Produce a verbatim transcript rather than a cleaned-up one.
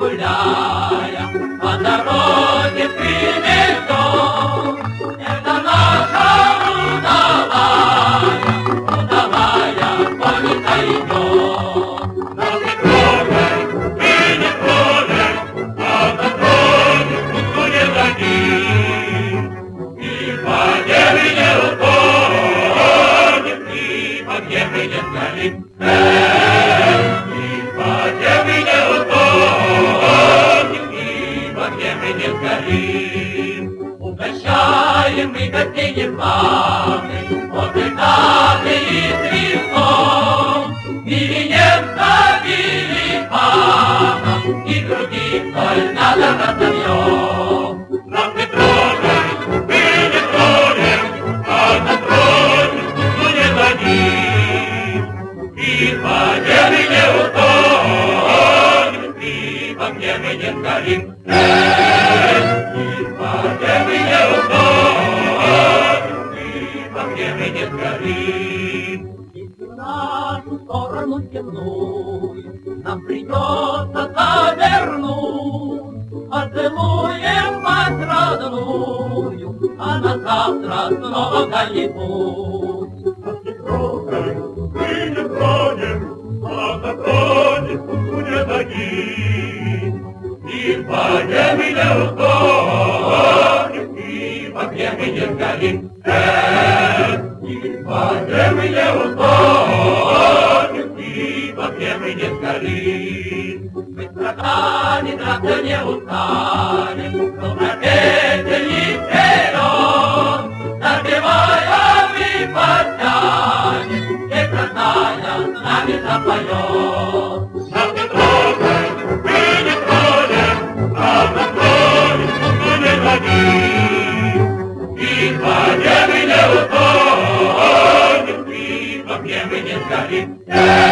гуляя, по дороге прибежал. Это наша удалая, удалая, конница идет. Нас не трогай, ты не трогай, а на троне пусту не гони. И по небе не утонет, и по небе не сгорит. Угощаем мы гостей незваных, отдыхали и Христом, миренем забили пана, и других соль надо разовьем. Нас не трогай, мы не тронем, а на троне пусту не дадим. И по небе не утонем, и по небе не сгорим. Если в нашу сторону темную нам придется завернуть, поцелуем мать родную, а на завтра снова в дальний путь. Нас не трогай, мы не тронем, а на троне пусту не дадим. И по небе не утонем, и по небе не сгорим. По небе не утонем, и по небе не сгорим. Мы страдали, драться не устанем, но петли вперед, забиваем и подтянем, и красная с нами запоет. Нас не трогай, мы не тронем, а на троне пусту не дадим. И по небе не утонем, мы не сгорим.